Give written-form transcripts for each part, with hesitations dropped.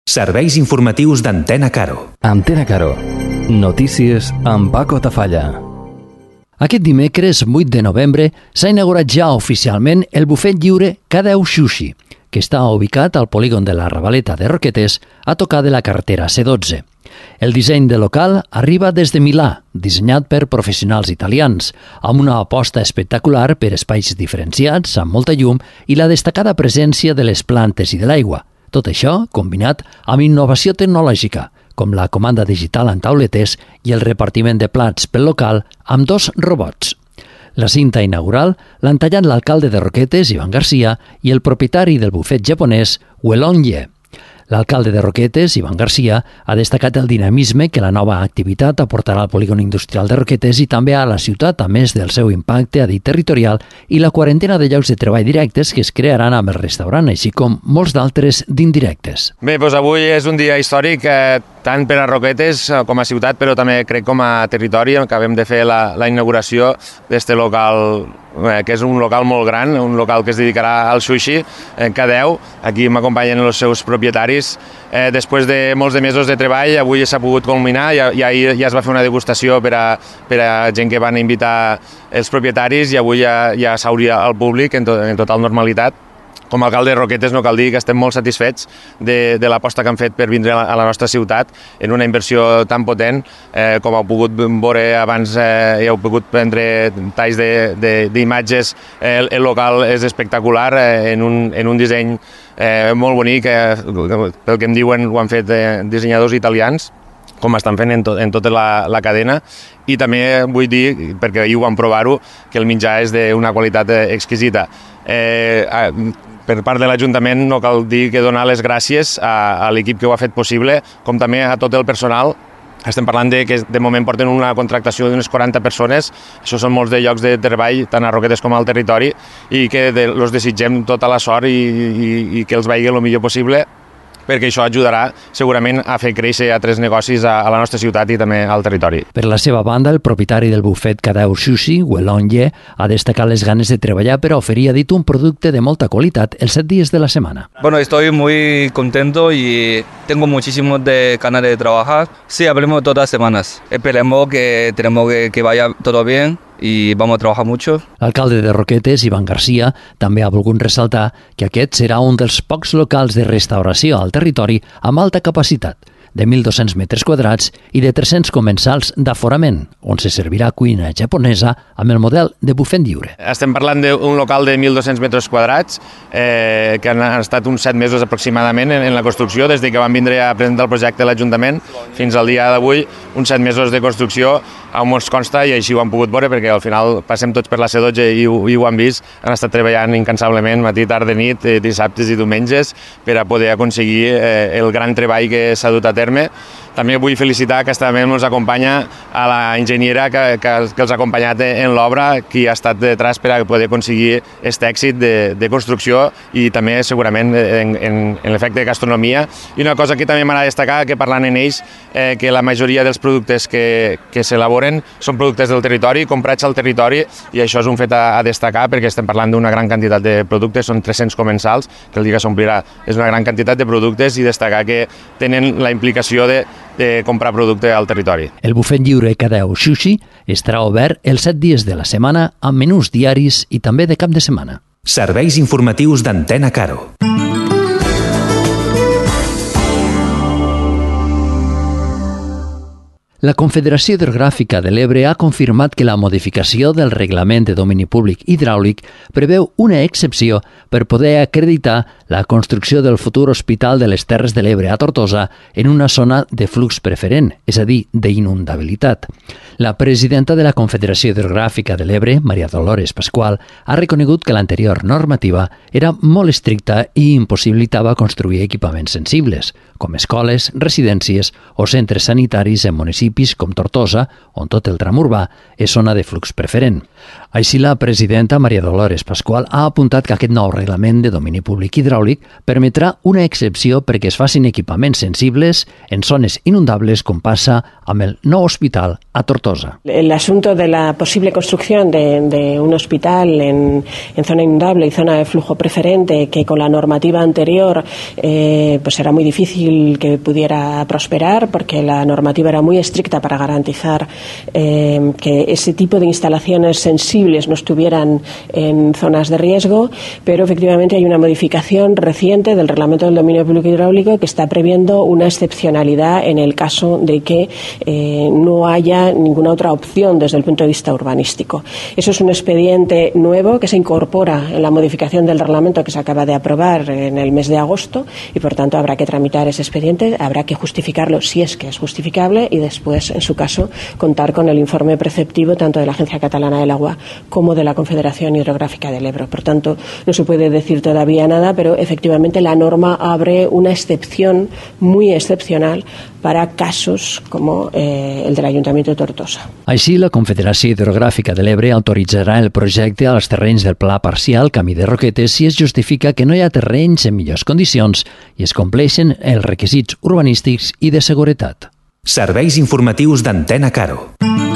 Serveis informatius d'Antena Caro. Antena Caro. Notícies amb Paco Tafalla. Aquest dimecres, 8 de novembre, s'ha inaugurat ja oficialment el bufet lliure K10 Sushi, que està ubicat al polígon de la Ravaleta de Roquetes, a tocar de la carretera C12. El disseny del local arriba des de Milà, dissenyat per professionals italians, amb una aposta espectacular per espais diferenciats, amb molta llum i la destacada presència de les plantes i de l'aigua. Tot això combinat amb innovació tecnològica, com la comanda digital en tauletes i el repartiment de plats pel local amb 2 robots. La cinta inaugural l'han tallat l'alcalde de Roquetes, Ivan Garcia, i el propietari del bufet japonès, Welong Ye. L'alcalde de Roquetes, Ivan Garcia, ha destacat el dinamisme que la nova activitat aportarà al polígon industrial de Roquetes i també a la ciutat, a més del seu impacte, ha dit, territorial, i la quarantena de llocs de treball directes que es crearan amb el restaurant, així com molts d'altres d'indirectes. Bé, doncs avui és un dia històric, tant per a Roquetes com a ciutat, però també crec com a territori. Acabem de fer la inauguració d'este local, que és un local molt gran, un local que es dedicarà al sushi, K10. Aquí m'acompanyen els seus propietaris. Després de molts de mesos de treball, avui s'ha pogut culminar, ja es va fer una degustació per a gent que van invitar els propietaris i avui ja s'hauria al públic en total normalitat. Com a alcalde de Roquetes no cal dir que estem molt satisfets de l'aposta que han fet per vindre a la nostra ciutat en una inversió tan potent. Com heu pogut veure abans, heu pogut prendre talls d'imatges. El local és espectacular, en un disseny molt bonic, pel que em diuen ho han fet dissenyadors italians, com estan fent en tota la cadena. I també vull dir, perquè ahir ho vam provar-ho, que el menjar és d'una qualitat exquisita. Per part de l'Ajuntament no cal dir que donar les gràcies a l'equip que ho ha fet possible, com també a tot el personal. Estem parlant que de moment porten una contractació d'unes 40 persones, això són molts de llocs de treball, tant a Roquetes com al territori, i que els desitgem tota la sort i que els vagi el millor possible, perquè això ajudarà segurament a fer créixer altres negocis a la nostra ciutat i també al territori. Per la seva banda, el propietari del bufet K10 Sushi, Welong Ye, ha destacat les ganes de treballar per a oferir, ha dit, un producte de molta qualitat els 7 dies de la semana. Bueno, estoy muy contento y tengo muchísimo de ganas de trabajar. Sí, hablemos todas las semanas. Esperemos que vaya todo bien i vamos a trabajar mucho. L'alcalde de Roquetes, Ivan Garcia, també ha volgut ressaltar que aquest serà un dels pocs locals de restauració al territori amb alta capacitat, de 1.200 metres quadrats i de 300 comensals d'aforament, on se servirà cuina japonesa amb el model de bufet lliure. Estem parlant d'un local de 1.200 metres quadrats que han estat uns 7 mesos aproximadament en la construcció, des que van vindre a presentar el projecte a l'Ajuntament fins al dia d'avui, uns 7 mesos de construcció, on ens consta, i així ho han pogut veure, perquè al final passem tots per la C12 i ho han vist, han estat treballant incansablement matí, tarda, nit, dissabtes i diumenges, per a poder aconseguir el gran treball que s'ha dut a terme. També vull felicitar que també ens acompanya a la enginyera que els ha acompanyat en l'obra, qui ha estat detrás per a poder aconseguir aquest èxit de construcció i també segurament en l'efecte de gastronomia. I una cosa que també m'agrada destacar, que parlant en ells, que la majoria dels productes que s'elaboren són productes del territori, comprats al territori, i això és un fet a destacar perquè estem parlant d'una gran quantitat de productes, són 300 comensals, que el dia que s'omplirà és una gran quantitat de productes, i destacar que tenen la implicació de comprar producte al territori. El bufet lliure K10 Sushi estarà obert els 7 dies de la setmana amb menús diaris i també de cap de setmana. Serveis informatius d'Antena Caro. La Confederació Hidrogràfica de l'Ebre ha confirmat que la modificació del Reglament de Domini Públic Hidràulic preveu una excepció per poder acreditar la construcció del futur Hospital de les Terres de l'Ebre a Tortosa en una zona de flux preferent, és a dir, d'inundabilitat. La presidenta de la Confederació Hidrogràfica de l'Ebre, Maria Dolores Pasqual, ha reconegut que l'anterior normativa era molt estricta i impossibilitava construir equipaments sensibles, com escoles, residències o centres sanitaris en municipis com Tortosa, on tot el tram urbà és zona de flux preferent. Així, la presidenta Maria Dolores Pasqual ha apuntat que aquest nou reglament de domini públic hidràulic permetrà una excepció perquè es facin equipaments sensibles en zones inundables, com passa amb el nou hospital a Tortosa. El asunto de la posible construcción de un hospital en zona inundable y zona de flujo preferente, que con la normativa anterior pues era muy difícil que pudiera prosperar, porque la normativa era muy estricta para garantizar que ese tipo de instalaciones sensibles no estuvieran en zonas de riesgo, pero efectivamente hay una modificación reciente del Reglamento del Dominio Público Hidráulico que está previendo una excepcionalidad en el caso de que no haya ninguna otra opción desde el punto de vista urbanístico. Eso es un expediente nuevo que se incorpora en la modificación del reglamento que se acaba de aprobar en el mes de agosto y, por tanto, habrá que tramitar ese expediente, habrá que justificarlo si es que es justificable y después, en su caso, contar con el informe preceptivo tanto de la Agencia Catalana del Agua como de la Confederación Hidrográfica del Ebro. Por tanto, no se puede decir todavía nada, pero efectivamente la norma abre una excepción muy excepcional para casos como el del Ayuntamiento de Tortosa. Així, la Confederació Hidrogràfica de l'Ebre autoritzarà el projecte als terrenys del Pla Parcial Camí de Roquetes si es justifica que no hi ha terrenys en millors condicions i es compleixen els requisits urbanístics i de seguretat. Serveis informatius d'Antena Caro.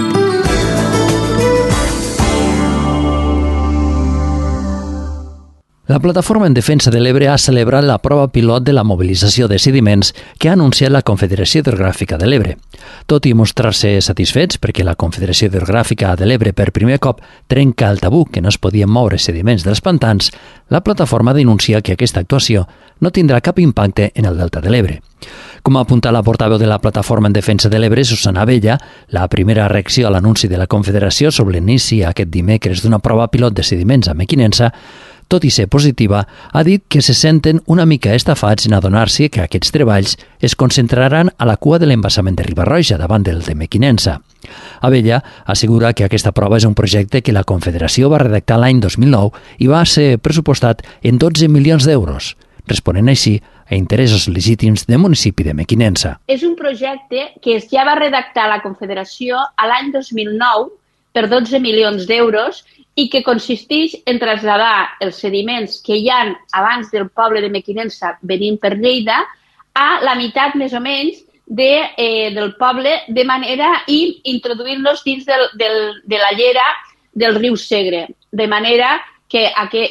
La Plataforma en Defensa de l'Ebre ha celebrat la prova pilot de la mobilització de sediments que ha anunciat la Confederació Hidrogràfica de l'Ebre. Tot i mostrar-se satisfets perquè la Confederació Hidrogràfica de l'Ebre per primer cop trenca el tabú que no es podien moure sediments dels pantans, la plataforma denuncia que aquesta actuació no tindrà cap impacte en el delta de l'Ebre. Com ha apuntat la portaveu de la Plataforma en Defensa de l'Ebre, Susana Abella, la primera reacció a l'anunci de la Confederació sobre l'inici aquest dimecres d'una prova pilot de sediments a Mequinensa, tot i ser positiva, ha dit que se senten una mica estafats en adonar-se que aquests treballs es concentraran a la cua de l'embassament de Riba-roja davant del de Mequinensa. Abella assegura que aquesta prova és un projecte que la Confederació va redactar l'any 2009 i va ser pressupostat en 12 milions d'euros, responent així a interessos legítims del municipi de Mequinensa. És un projecte que ja va redactar la Confederació a l'any 2009 per 12 milions d'euros i que consisteix en traslladar els sediments que hi ha abans del poble de Mequinensa venint per Lleida a la meitat més o menys del poble de manera i introduint-los dins de la llera del riu Segre, de manera que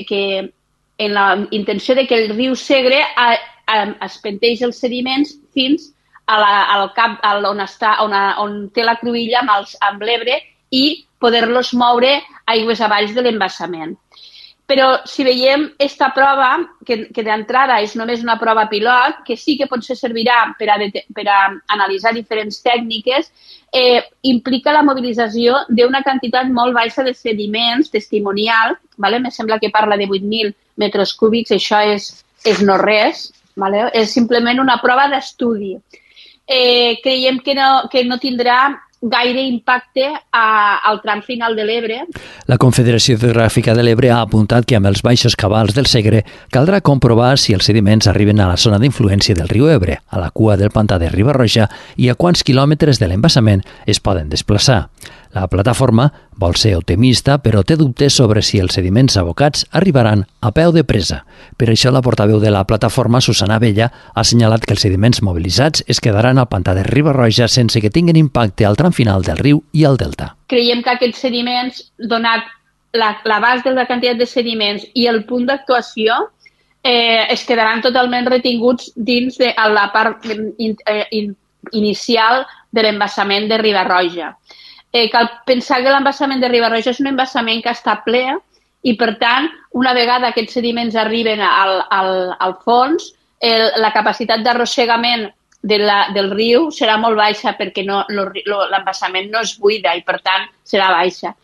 en la intenció de que el riu Segre es penteix els sediments fins al cap on té la cruïlla amb l'Ebre i poder-los moure aigües avall de l'embassament. Però si veiem aquesta prova, que d'entrada és només una prova pilot, que sí que potser servirà per a analitzar diferents tècniques, implica la mobilització d'una quantitat molt baixa de sediments testimonial, em sembla que parla de 8.000 metres cúbics, això és no res, és simplement una prova d'estudi. Creiem que no tindrà gaire impacte al tram final de l'Ebre. La Confederació Hidrogràfica de l'Ebre ha apuntat que amb els baixos cabals del Segre caldrà comprovar si els sediments arriben a la zona d'influència del riu Ebre, a la cua del pantà de Riba-roja i a quants quilòmetres de l'embassament es poden desplaçar. La plataforma vol ser optimista, però té dubtes sobre si els sediments abocats arribaran a peu de presa. Per això la portaveu de la plataforma, Susana Abella, ha assenyalat que els sediments mobilitzats es quedaran al pantà de Riba-roja sense que tinguin impacte al tram final del riu i al delta. Creiem que aquests sediments, donat l'abast de la quantitat de sediments i el punt d'actuació, es quedaran totalment retinguts dins de la part inicial de l'embassament de Riba-roja. Cal pensar que l'embassament de Riba-roja és un embassament que està ple i, per tant, una vegada aquests sediments arriben al fons, la capacitat d'arrossegament del riu serà molt baixa perquè l'embassament no es buida i, per tant, serà baixa.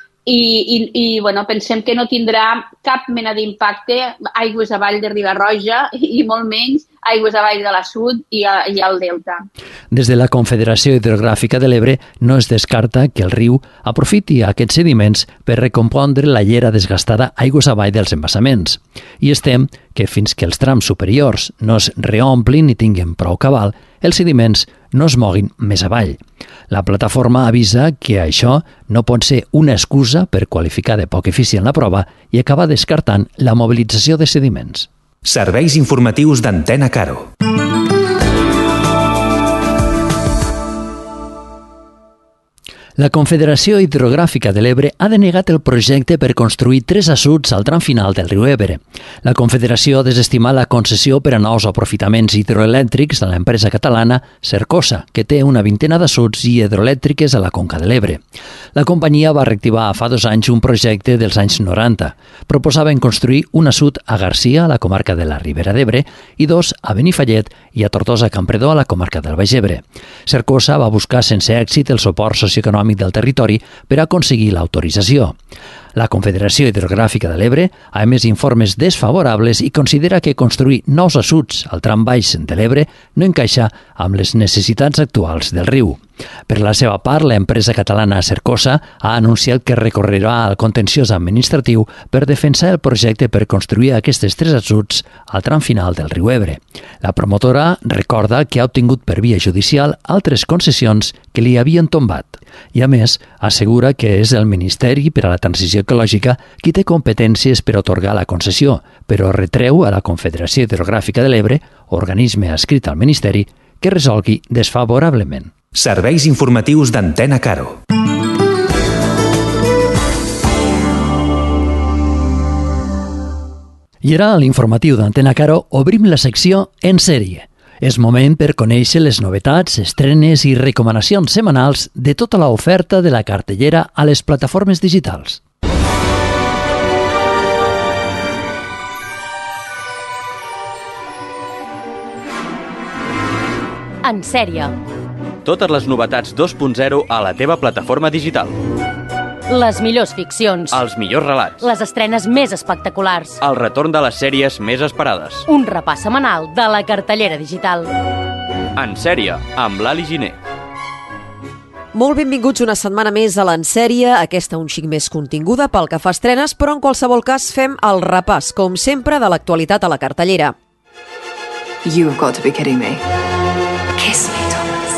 I pensem que no tindrà cap mena d'impacte aigües avall de Riba-roja i molt menys aigües avall de la Sud i al delta. Des de la Confederació Hidrogràfica de l'Ebre no es descarta que el riu aprofiti aquests sediments per recompondre la llera desgastada aigües avall dels embassaments. I es tem que fins que els trams superiors no es reomplin i tinguin prou cabal, els sediments no es moguin més avall. La plataforma avisa que això no pot ser una excusa per qualificar de poc eficient la prova i acabar descartant la mobilització de sediments. Serveis informatius d'Antena Caro. La Confederació Hidrogràfica de l'Ebre ha denegat el projecte per construir 3 assuts al tram final del riu Ebre. La Confederació ha desestimat la concessió per a nous aprofitaments hidroelèctrics de l'empresa catalana Cercosa, que té una vintena d'assuts i hidroelèctriques a la conca de l'Ebre. La companyia va reactivar fa 2 anys un projecte dels anys 90. Proposaven construir un assut a Garcia, a la comarca de la Ribera d'Ebre, i 2 a Benifallet i a Tortosa-Campredó, a la comarca del Baix Ebre. Cercosa va buscar sense èxit el suport socioeconòmic del territori per aconseguir l'autorització. La Confederació Hidrogràfica de l'Ebre ha emès informes desfavorables i considera que construir nous assuts al tram baix de l'Ebre no encaixa amb les necessitats actuals del riu. Per la seva part, l'empresa catalana Cercosa ha anunciat que recorrerà al contenciós administratiu per defensar el projecte per construir aquests 3 assuts al tram final del riu Ebre. La promotora recorda que ha obtingut per via judicial altres concessions que li havien tombat. I a més, assegura que és el Ministeri per a la Transició Ecològica qui té competències per atorgar la concessió, però retreu a la Confederació Hidrogràfica de l'Ebre, organisme adscrit al Ministeri, que resolgui desfavorablement. Serveis informatius d'Antena Caro. I ara, a l'informatiu d'Antena Caro, obrim la secció En sèrie. És moment per conèixer les novetats, estrenes i recomanacions setmanals de tota l'oferta de la cartellera a les plataformes digitals. En sèrie. Totes les novetats 2.0 a la teva plataforma digital. Les millors ficcions. Els millors relats. Les estrenes més espectaculars. El retorn de les sèries més esperades. Un repàs setmanal de la cartellera digital. En sèrie, amb l'Ali Giner. Molt benvinguts una setmana més a l'Ensèrie, aquesta un xic més continguda pel que fa a estrenes, però en qualsevol cas fem el repàs, com sempre, de l'actualitat a la cartellera. You've got to be kidding me. Kiss me, Thomas.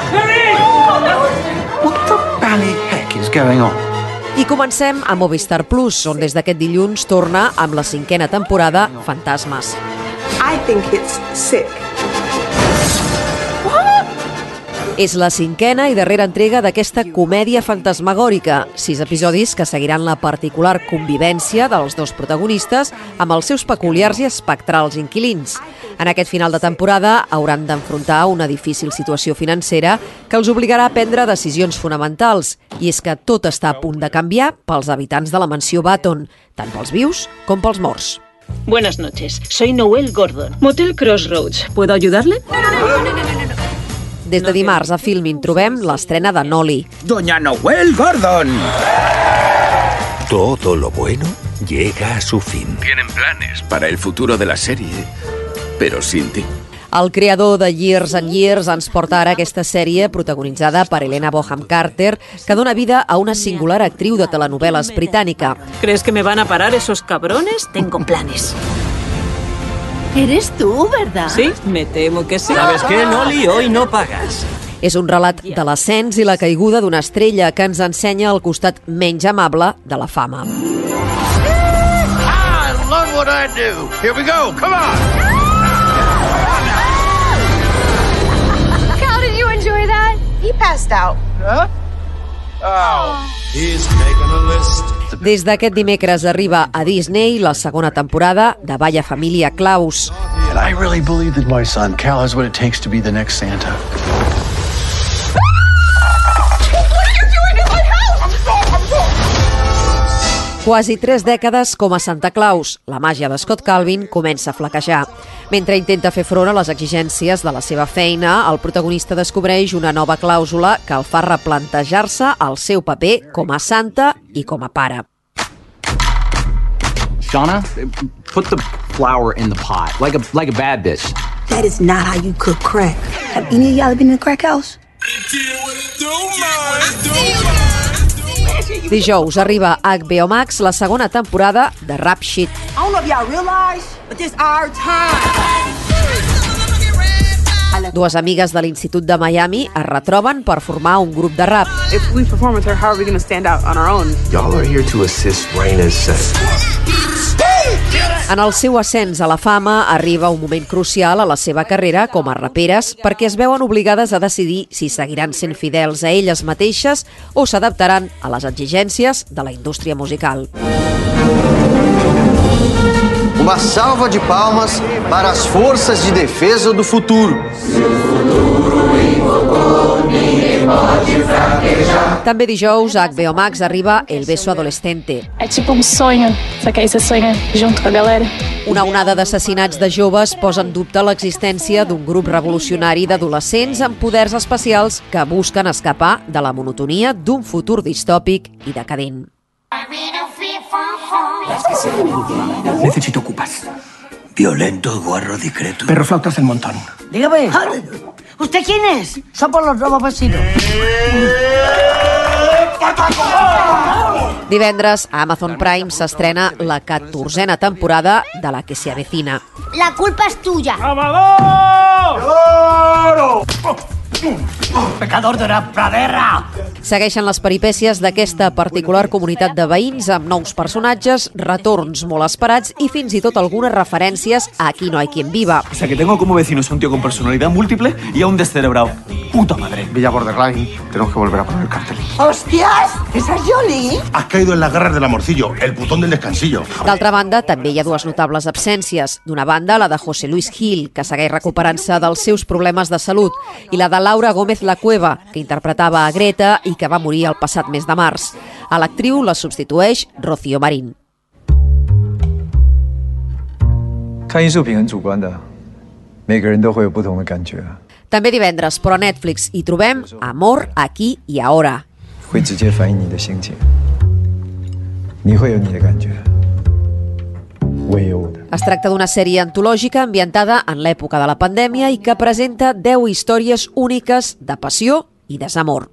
What the bally heck is going on? I comencem a Movistar Plus, on des d'aquest dilluns torna amb la 5a temporada Fantasmes. I think it's sick. És la 5a i darrera entrega d'aquesta comèdia fantasmagòrica, 6 episodis que seguiran la particular convivència dels 2 protagonistes amb els seus peculiars i espectrals inquilins. En aquest final de temporada hauran d'enfrontar una difícil situació financera que els obligarà a prendre decisions fonamentals, i és que tot està a punt de canviar pels habitants de la mansió Baton, tant pels vius com pels morts. Buenas noches, soy Noel Gordon, Motel Crossroads. ¿Puedo ayudarle? Des de dimarts a Filmin trobem l'estrena de Noli. Doña Noel Gordon. Todo lo bueno llega a su fin. Tienen planes para el futuro de la serie, pero sin ti. El creador de Years and Years ens porta ara aquesta sèrie protagonitzada per Helena Bonham Carter, que dona vida a una singular actriu de telenovel·les britànica. ¿Crees que me van a parar esos cabrones? Tengo planes. Eres tú, ¿verdad? Sí, me temo que sí. ¿Sabes qué, Noli? Hoy no pagas. És un relat de l'ascens i la caiguda d'una estrella que ens ensenya el costat menys amable de la fama. I love what I do. Here we go. Come on. How did you enjoy that? He passed out. Huh? Oh. He's making a list. Des d'aquest dimecres arriba a Disney la 2a temporada de Vaya Família Claus. And I really believe that my son Cal has what it takes to be the next Santa. Quasi 3 dècades com a Santa Claus, la màgia de Scott Calvin comença a flaquejar. Mentre intenta fer front a les exigències de la seva feina, el protagonista descobreix una nova clàusula que el fa replantejar-se el seu paper com a santa i com a pare. Shauna, put the flour in the pot, like a bad bitch. That is not how you cook crack. Have any of y'all been in a crack house? Dijous arriba a HBO Max la 2a temporada de Rap Shit. I don't know if y'all realize, but this our time. 2 amigues de l'Institut de Miami es retroben per formar un grup de rap. If we perform with her, how are we going to stand out on our own? Y'all are here to assist Raina's set. En el seu ascens a la fama arriba un moment crucial a la seva carrera com a raperes perquè es veuen obligades a decidir si seguiran sent fidels a elles mateixes o s'adaptaran a les exigències de la indústria musical. Uma salva de palmas para as forças de defesa do futuro. També dijous a HBO Max arriba El beso adolescente. É tipo sonho, só que aí você sonha junto com a galera. Una onada d'assassinats de joves posa en dubte l'existència d'un grup revolucionari d'adolescents amb poders especials que busquen escapar de la monotonia d'un futur distòpic i decadent. Necesito ocupas. Violento, guarro, discreto. Perro flautas del montón. Dígame, ¿usted quién es? Somos los nuevos vecinos. Divendres, a Amazon Prime s'estrena la 14a temporada de La que se avecina. La culpa es tuya. Pecador de la pradera! Segueixen les peripècies d'aquesta particular comunitat de veïns amb nous personatges, retorns molt esperats i fins i tot algunes referències a Aquí no hay quien viva. O sea que tengo como vecinos un tío con personalidad múltiple y a un descerebrado. ¡Puta madre! Villa Borderline, tenemos que volver a poner el cartel. ¡Hostias! ¿Esa es Jolie? Has caído en las garras del amorcillo, el putón del descansillo. D'altra banda, també hi ha dues notables absències. D'una banda, la de José Luis Gil, que segueix recuperant-se dels seus problemes de salut, i la de Laura Gómez La Cueva, que interpretava a Greta i que va morir el passat mes de març. A l'actriu la substitueix Rocío Marín. 看艺术品很主观的，每个人都会有不同的感觉。 També divendres, però a Netflix hi trobem Amor aquí y ahora. 会直接反映你的心情，你会有你的感觉，我也有我的。 Es tracta d'una sèrie antològica ambientada en l'època de la pandèmia i que presenta 10 històries úniques de passió i desamor.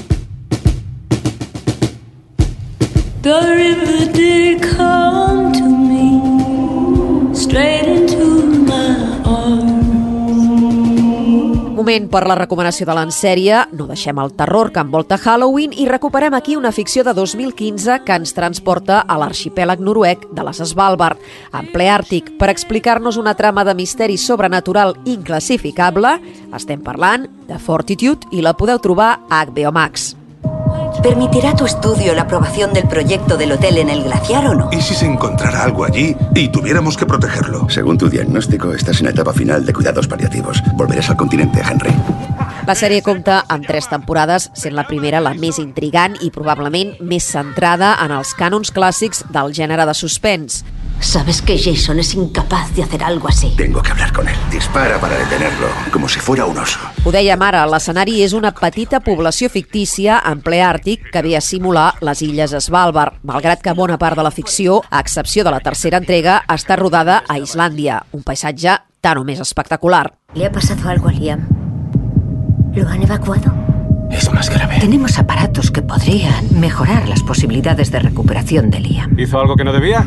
The river did come to me, straight into my arms. Moment per la recomanació de l'ensèrie, no deixem el terror que envolta Halloween i recuperem aquí una ficció de 2015 que ens transporta a l'arxipèlag noruec de les Svalbard, en ple àrtic, per explicar-nos una trama de misteri sobrenatural inclassificable. Estem parlant de Fortitude i la podeu trobar a HBO Max. ¿Permitirá tu estudio la aprobación del proyecto del hotel en el glaciar o no? ¿Y si se encontrara algo allí y tuviéramos que protegerlo? Según tu diagnóstico, estás en la etapa final de cuidados paliativos. Volverás al continente, Henry. La sèrie compta amb 3 temporades, sent la primera la més intrigant i probablement més centrada en els cànons clàssics del gènere de suspens. Sabes que Jason es incapaz de hacer algo así. Tengo que hablar con él. Dispara para detenerlo, como si fuera un oso. Ho dèiem ara, l'escenari és una petita població fictícia en ple àrtic que ve a simular les illes Svalbard, malgrat que bona part de la ficció, a excepció de la tercera entrega, està rodada a Islàndia, un paisatge tan o més espectacular. ¿Le ha pasado algo a Liam? ¿Lo han evacuado? Es más grave. Tenemos aparatos que podrían mejorar las posibilidades de recuperación de Liam. ¿Hizo algo que no debía?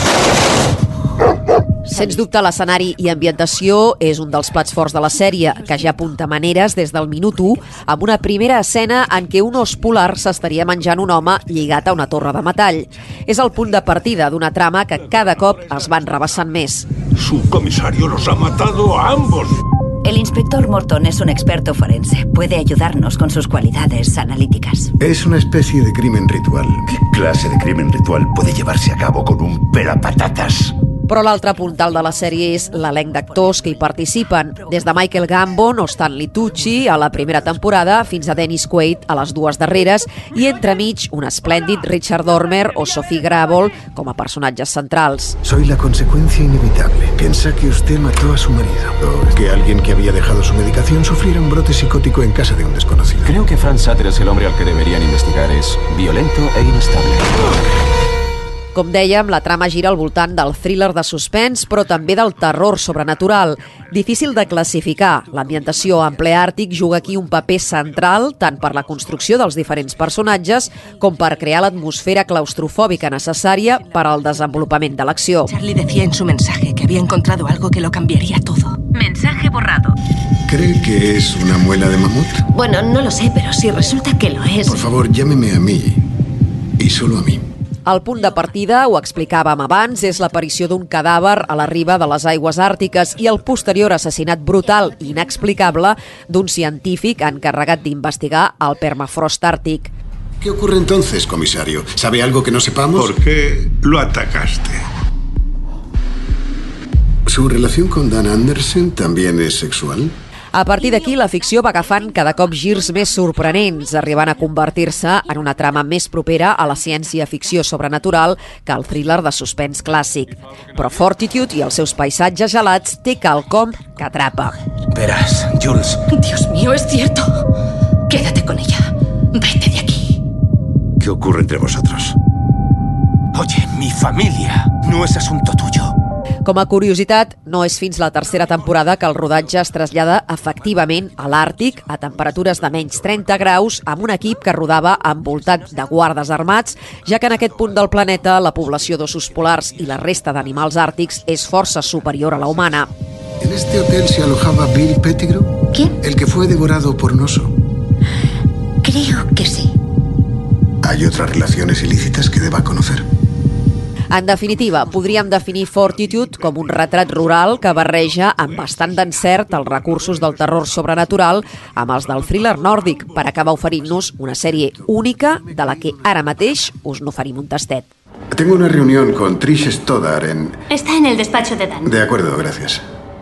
Sens dubte, l'escenari i ambientació és un dels plats forts de la sèrie, que ja apunta maneres des del minut 1, amb una primera escena en què un os polar s'estaria menjant un home lligat a una torre de metall. És el punt de partida d'una trama que cada cop es va enrebaçant més. Subcomisario los ha matado a ambos. El inspector Morton es un experto forense. Puede ayudarnos con sus cualidades analíticas. Es una especie de crimen ritual. ¿Qué clase de crimen ritual puede llevarse a cabo con un pelapatatas? Però l'altre puntal de la sèrie és l'elenc d'actors que hi participen, des de Michael Gambon o Stanley Tucci a la primera temporada fins a Dennis Quaid a les 2 darreres i entremig un esplèndid Richard Dormer o Sophie Gravel com a personatges centrals. Soy la consecuencia inevitable. Piensa que usted mató a su marido. O que alguien que había dejado su medicación sufriera un brote psicótico en casa de un desconocido. Creo que Frank Sutter es el hombre al que deberían investigar. Es violento e inestable. Com dèiem, la trama gira al voltant del thriller de suspens, però també del terror sobrenatural. Difícil de classificar. L'ambientació en ple àrtic juga aquí un paper central tant per la construcció dels diferents personatges com per crear l'atmosfera claustrofòbica necessària per al desenvolupament de l'acció. Charlie decía en su mensaje que había encontrado algo que lo cambiaría todo. Mensaje borrado. ¿Cree que es una muela de mamut? Bueno, no lo sé, pero si resulta que lo es... Por favor, llámeme a mí. Y solo a mí. El punt de partida, ho explicàvem abans, és l'aparició d'un cadàver a la riba de les aigües àrtiques i el posterior assassinat brutal i inexplicable d'un científic encarregat d'investigar el permafrost àrtic. ¿Qué ocurre entonces, comisario? ¿Sabe algo que no sepamos? ¿Por qué lo atacaste? ¿Su relación con Dan Anderson también es sexual? A partir d'aquí, la ficció va agafant cada cop girs més sorprenents, arribant a convertir-se en una trama més propera a la ciència-ficció sobrenatural que el thriller de suspens clàssic. Però Fortitude i els seus paisatges gelats té quelcom que atrapa. Verás, Jules. Dios mío, es cierto. Quédate con ella. Vete de aquí. ¿Qué ocurre entre vosotros? Oye, mi familia no es asunto tuyo. Com a curiositat, no és fins la tercera temporada que el rodatge es trasllada efectivament a l'Àrtic a temperatures de menys 30 graus amb un equip que rodava envoltat de guardes armats, ja que en aquest punt del planeta la població d'ossos polars i la resta d'animals àrtics és força superior a la humana. ¿En este hotel se alojaba Bill Pettigrew? ¿Quién? El que fue devorado por un oso. Creo que sí. ¿Hay otras relaciones ilícitas que deba conocer? En definitiva, podríem definir Fortitude com un retrat rural que barreja amb bastant d'encert els recursos del terror sobrenatural amb els del thriller nòrdic per acabar oferint-nos una sèrie única de la que ara mateix us n'oferim un tastet. Tengo una reunión con Trish Stoddard en... Está en el despacho de Dan. De acuerdo, gracias.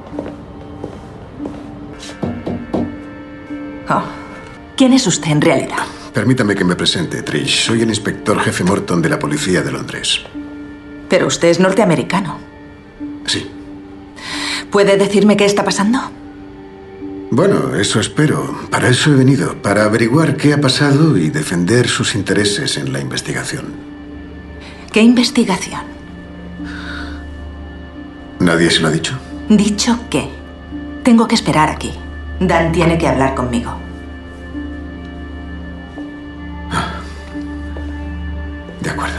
Oh. ¿Quién es usted en realidad? Permítame que me presente, Trish. Soy el inspector jefe Morton de la Policía de Londres. Pero usted es norteamericano. Sí. ¿Puede decirme qué está pasando? Bueno, eso espero. Para eso he venido, para averiguar qué ha pasado y defender sus intereses en la investigación. ¿Qué investigación? ¿Nadie se lo ha dicho? ¿Dicho qué? Tengo que esperar aquí. Dan tiene que hablar conmigo. De acuerdo.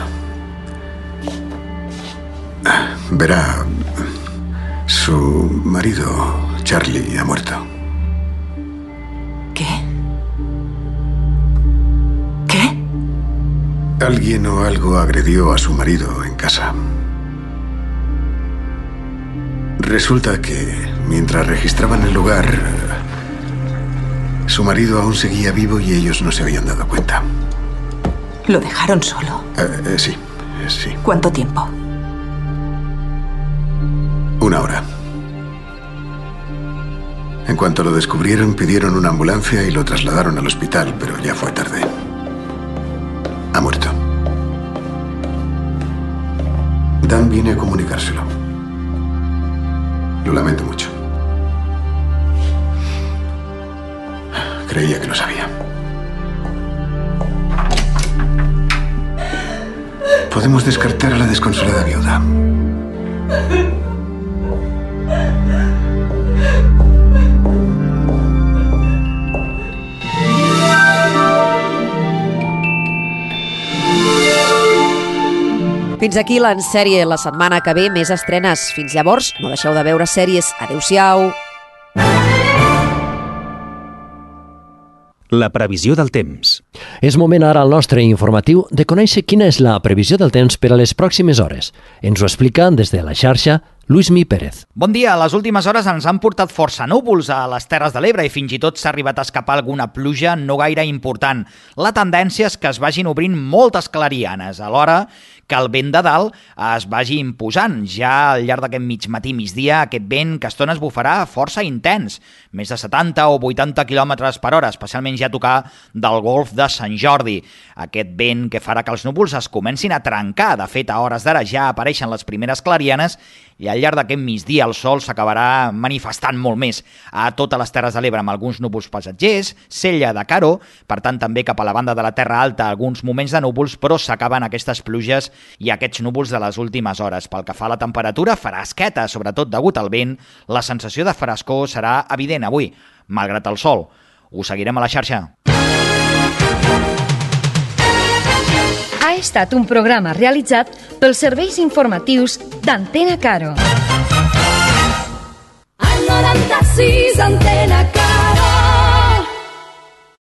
Verá, su marido, Charlie, ha muerto. ¿Qué? ¿Qué? Alguien o algo agredió a su marido en casa. Resulta que, mientras registraban el lugar, su marido aún seguía vivo y ellos no se habían dado cuenta. ¿Lo dejaron solo? Sí. ¿Cuánto tiempo? 1 hora. En cuanto lo descubrieron, pidieron una ambulancia y lo trasladaron al hospital, pero ya fue tarde. Ha muerto. Dan viene a comunicárselo. Lo lamento mucho. Creía que lo sabía. Podemos descartar a la desconsolada viuda. Fins aquí l'ensèrie la setmana que ve, més estrenes. Fins llavors, no deixeu de veure sèries. Adéu-siau. La previsió del temps. És moment ara al nostre informatiu de conèixer quina és la previsió del temps per a les pròximes hores. Ens ho explica des de la xarxa Luismi Pérez. Bon dia. Les últimes hores ens han portat força núvols a les Terres de l'Ebre i fins i tot s'ha arribat a escapar alguna pluja no gaire important. La tendència és que es vagin obrint moltes clarianes, alhora que el vent de dalt es vagi imposant. Ja al llarg d'aquest migmatí-migdia, aquest vent que a estones bufarà força intens, més de 70 o 80 km per hora, especialment ja a tocar del golf de Sant Jordi. Aquest vent que farà que els núvols es comencin a trencar. De fet, a hores d'ara ja apareixen les primeres clarianes i al llarg d'aquest migdia el sol s'acabarà manifestant molt més a totes les Terres de l'Ebre amb alguns núvols passatgers, Sella de Caro, per tant també cap a la banda de la Terra Alta alguns moments de núvols, però s'acaben aquestes pluges i aquests núvols de les últimes hores. Pel que fa a la temperatura, fresqueta, sobretot degut al vent, la sensació de frescor serà evident avui, malgrat el sol. Us seguirem a la xarxa. Ha estat un programa realitzat pels serveis informatius d'Antena Caro. Al 96 Antena Caro.